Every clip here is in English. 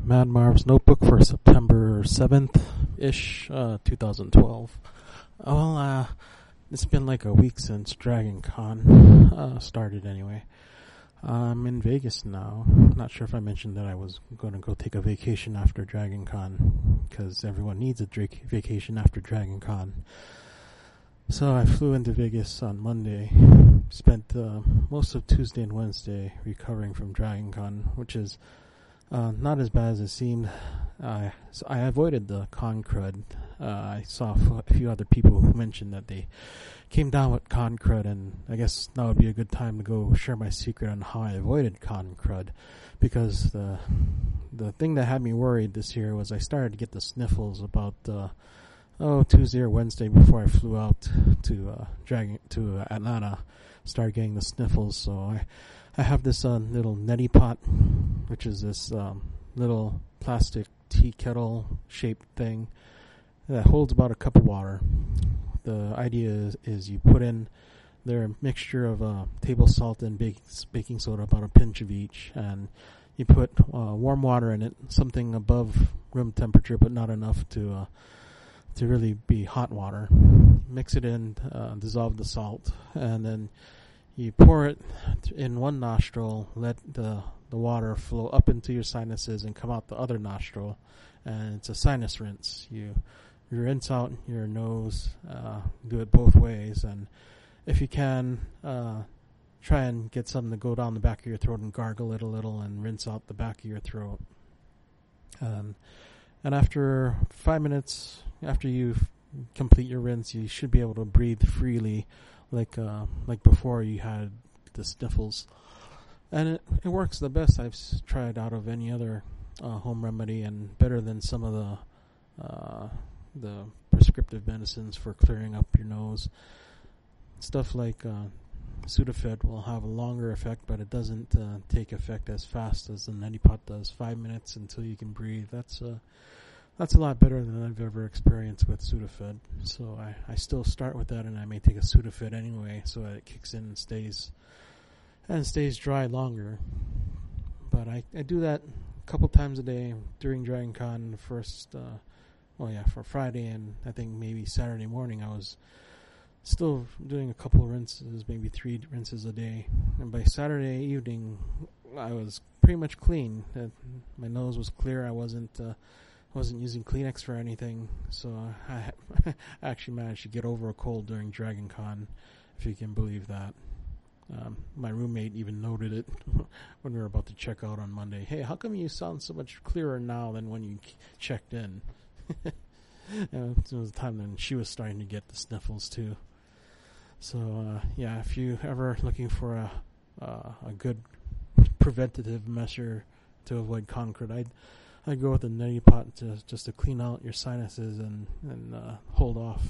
Mad Marv's notebook for September 7th-ish, 2012. It's been like a week since Dragon Con started anyway. I'm in Vegas now. Not sure if I mentioned that I was going to go take a vacation after Dragon Con, because everyone needs a vacation after Dragon Con. So I flew into Vegas on Monday, spent most of Tuesday and Wednesday recovering from Dragon Con, which is not as bad as it seemed. So I avoided the con crud. I saw a few other people who mentioned that they came down with con crud, and I guess now would be a good time to go share my secret on how I avoided con crud, because the thing that had me worried this year was I started to get the sniffles about Tuesday or Wednesday before I flew out to Atlanta. Started getting the sniffles, so I have this little neti pot, which is this little plastic tea kettle shaped thing that holds about a cup of water. The idea is you put in their mixture of table salt and baking soda, about a pinch of each, and you put warm water in it, something above room temperature, but not enough to really be hot water. Mix it in, dissolve the salt, and then you pour it in one nostril, let the water flow up into your sinuses and come out the other nostril, and it's a sinus rinse. You rinse out your nose, do it both ways, and if you can, try and get something to go down the back of your throat and gargle it a little and rinse out the back of your throat. And after 5 minutes, after you complete your rinse, you should be able to breathe freely, like before you had the sniffles. And it works the best I've tried out of any other home remedy, and better than some of the prescriptive medicines for clearing up your nose. Stuff like Sudafed will have a longer effect, but it doesn't take effect as fast as the neti pot does. 5 minutes until you can breathe. That's a lot better than I've ever experienced with Sudafed. So I still start with that, and I may take a Sudafed anyway, so that it kicks in and stays dry longer. But I do that a couple times a day during Dragon Con. For Friday, and I think maybe Saturday morning I was still doing a couple of rinses, maybe 3 rinses a day. And by Saturday evening, I was pretty much clean. My nose was clear. I wasn't using Kleenex for anything, so I actually managed to get over a cold during Dragon Con, if you can believe that. My roommate even noted it when we were about to check out on Monday. Hey, how come you sound so much clearer now than when you checked in? It was the time when she was starting to get the sniffles too. So if you ever looking for a good preventative measure to avoid con crud, I'd go with the neti pot just to clean out your sinuses and hold off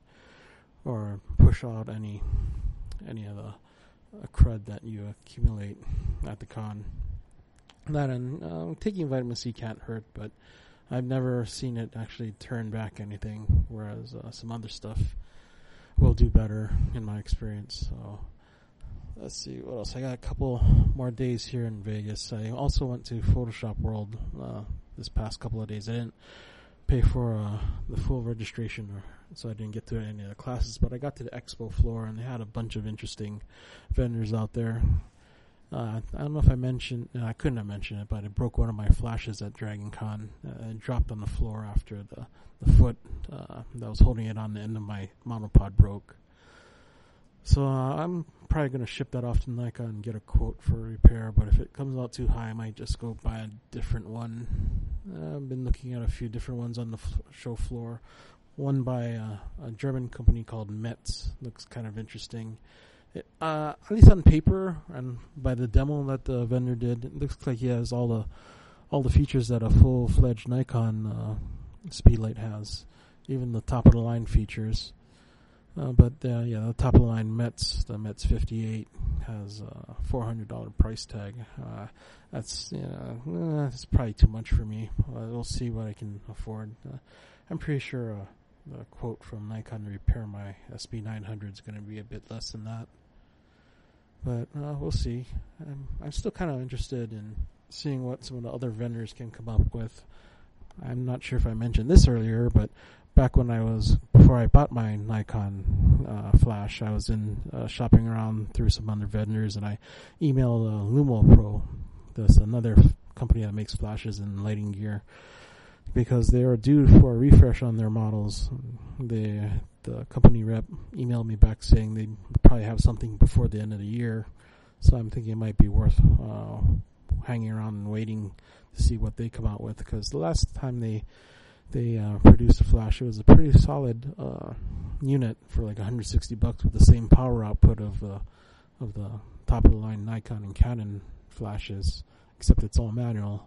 or push out any of the crud that you accumulate at the con. That and taking vitamin C can't hurt, but I've never seen it actually turn back anything, whereas some other stuff will do better in my experience. So let's see what else. I got a couple more days here in Vegas. I also went to Photoshop World this past couple of days. I didn't pay for the full registration, so I didn't get to any of the classes, but I got to the expo floor, and they had a bunch of interesting vendors out there. I don't know if I mentioned, I couldn't have mentioned it, but I broke one of my flashes at Dragon Con. It dropped on the floor after the foot that was holding it on the end of my monopod broke. So I'm probably going to ship that off to Nikon and get a quote for repair, but if it comes out too high, I might just go buy a different one. I've been looking at a few different ones on the show floor. One by a German company called Metz. Looks kind of interesting. At least on paper and by the demo that the vendor did, it looks like he has all the features that a full-fledged Nikon speedlight has, even the top of the line features. But the top of the line Metz, the Metz 58, has a $400 price tag. That's probably too much for me. We'll see what I can afford. I'm pretty sure the quote from Nikon to repair my SB900 is going to be a bit less than that. But we'll see. I'm still kind of interested in seeing what some of the other vendors can come up with. I'm not sure if I mentioned this earlier, but back when before I bought my Nikon flash, I was in shopping around through some other vendors, and I emailed Lumo Pro. That's another company that makes flashes and lighting gear, because they are due for a refresh on their models. The company rep emailed me back saying they probably have something before the end of the year, so I'm thinking it might be worth hanging around and waiting to see what they come out with, because the last time they produced a flash, it was a pretty solid unit for like $160 with the same power output of the top of the line Nikon and Canon flashes, except it's all manual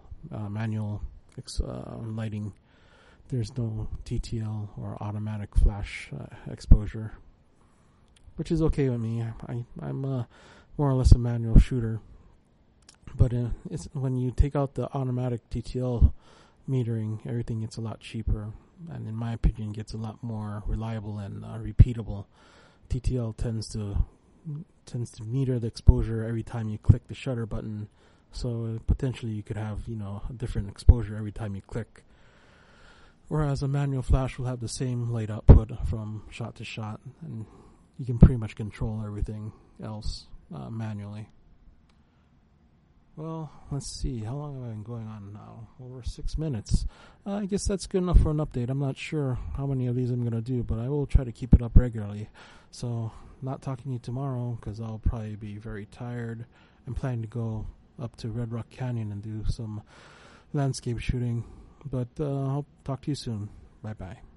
lighting. There's no TTL or automatic flash exposure, which is okay with me. I'm more or less a manual shooter, but it's when you take out the automatic TTL metering, everything gets a lot cheaper, and in my opinion gets a lot more reliable and repeatable. TTL tends to meter the exposure every time you click the shutter button, so potentially you could have a different exposure every time you click, whereas a manual flash will have the same light output from shot to shot, and you can pretty much control everything else manually. Well, let's see. How long have I been going on now? Over 6 minutes. I guess that's good enough for an update. I'm not sure how many of these I'm going to do, but I will try to keep it up regularly. So, not talking to you tomorrow, because I'll probably be very tired. I'm planning to go up to Red Rock Canyon and do some landscape shooting. But I'll talk to you soon. Bye-bye.